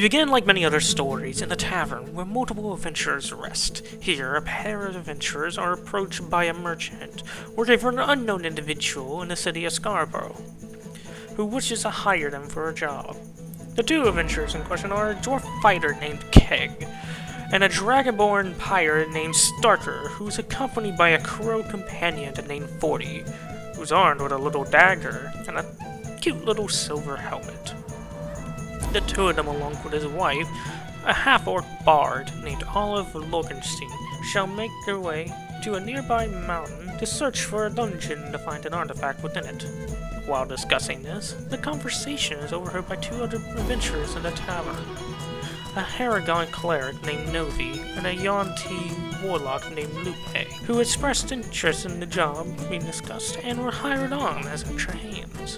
begin like many other stories in the tavern where multiple adventurers rest. Here, a pair of adventurers are approached by a merchant working for an unknown individual in the city of Scarborough, who wishes to hire them for a job. The two adventurers in question are a dwarf fighter named Keg, and a dragonborn pirate named Starker, who's accompanied by a crow companion named 40, who's armed with a little dagger and a cute little silver helmet. The two of them, along with his wife, a half-orc bard named Olive Logenstein, shall make their way to a nearby mountain to search for a dungeon to find an artifact within it. While discussing this, the conversation is overheard by two other adventurers in the tavern. A Haragon cleric named Novi and a Yuan-Ti warlock named Lupe, who expressed interest in the job being discussed and were hired on as extra hands.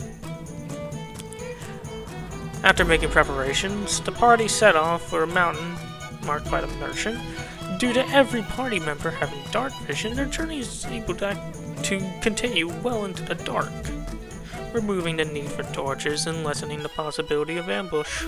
After making preparations, the party set off for a mountain marked by the merchant. Due to every party member having dark vision, their journey is able to continue well into the dark, removing the need for torches and lessening the possibility of ambush.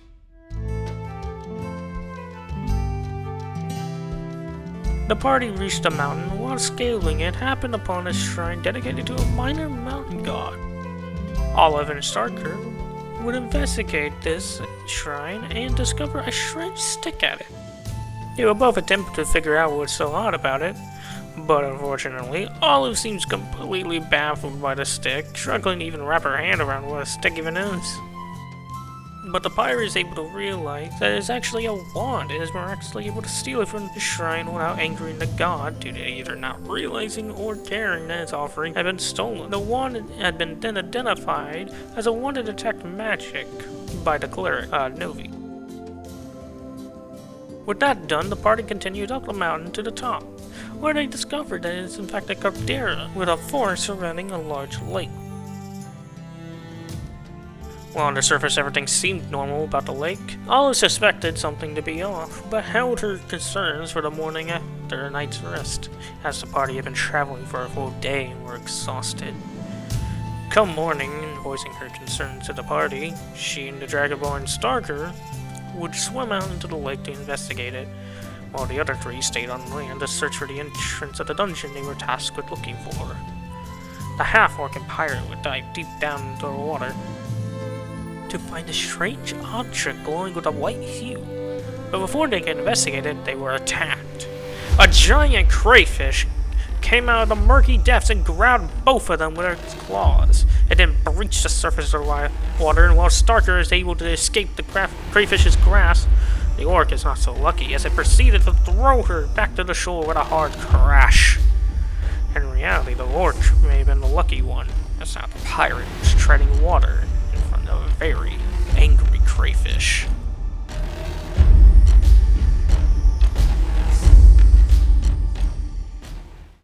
The party reached the mountain, and while scaling it, happened upon a shrine dedicated to a minor mountain god. Olive and Starker would investigate this shrine and discover a strange stick at it. They were both attempting to figure out what's so odd about it, but unfortunately, Olive seems completely baffled by the stick, struggling to even wrap her hand around what a stick even is. But the pirate is able to realize that it is actually a wand and is miraculously able to steal it from the shrine without angering the god due to either not realizing or caring that its offering had been stolen. The wand had been then identified as a wand to detect magic by the cleric, Novi. With that done, the party continued up the mountain to the top, where they discovered that it is in fact a caldera with a forest surrounding a large lake. While on the surface everything seemed normal about the lake, Olive suspected something to be off, but held her concerns for the morning after a night's rest, as the party had been traveling for a full day and were exhausted. Come morning, and voicing her concerns to the party, she and the Dragonborn Starker would swim out into the lake to investigate it, while the other three stayed on land to search for the entrance of the dungeon they were tasked with looking for. The half-orc and pirate would dive deep down into the water to find a strange object glowing with a white hue. But before they could investigate it, they were attacked. A giant crayfish came out of the murky depths and grabbed both of them with its claws. It then breached the surface of the water, and while Starker is able to escape the crayfish's grasp, the orc is not so lucky, as it proceeded to throw her back to the shore with a hard crash. In reality, the orc may have been the lucky one, as now the pirate was treading water